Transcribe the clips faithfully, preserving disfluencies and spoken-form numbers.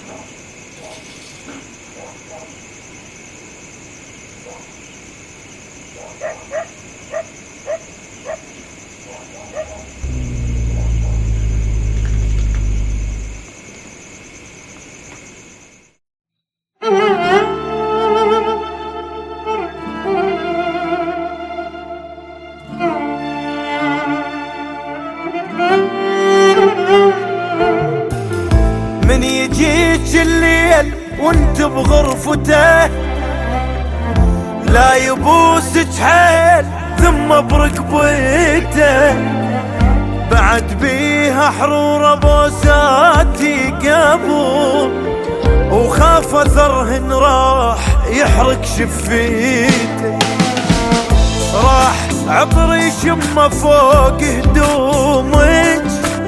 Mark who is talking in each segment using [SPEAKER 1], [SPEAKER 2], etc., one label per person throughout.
[SPEAKER 1] من يجيك الليل وانت بغرفته لا يبوسك حيل ثم بركبته بعد بيها حرورة بوساتي قبل وخاف اثرهن راح يحرق شفيته راح عطري شمه فوق هدومك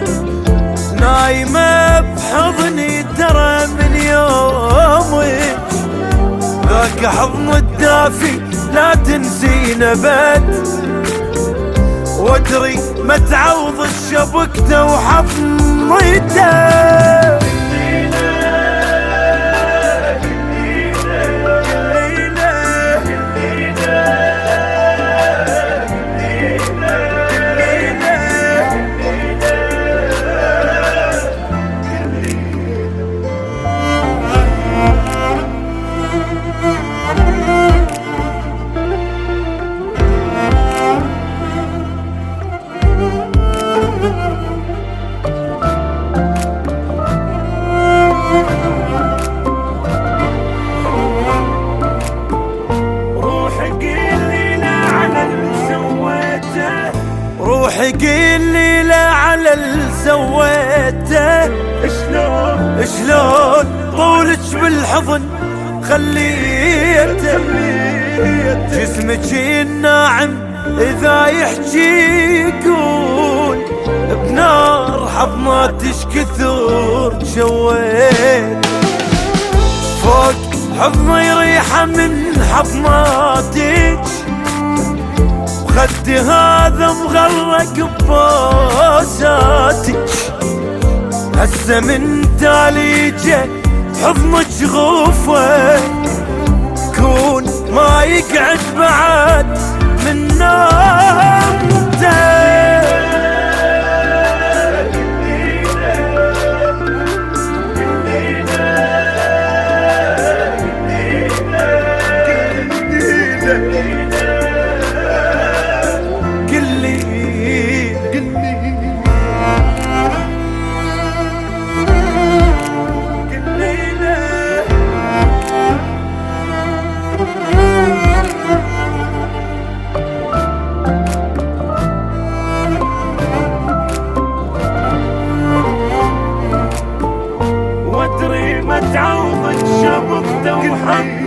[SPEAKER 1] نايمة بحضني ترى من يومك ذاك حضن الدافي لا تنسينا بد وادري ما تعوض الشبكته وحضنيته روحي قيلي لا على اللي سويته شلون شلون طولك بالحضن خليته جسمك الناعم اذا يحكي يقول بنار حضناتش كثر شويت فوق حضني ريحة من حضناتك خدي هذا مغرق ببوساتك هسه من تالي جاي حضنك غفوة كون ما يقعد بعد من نومته تعوض الشبك دوحة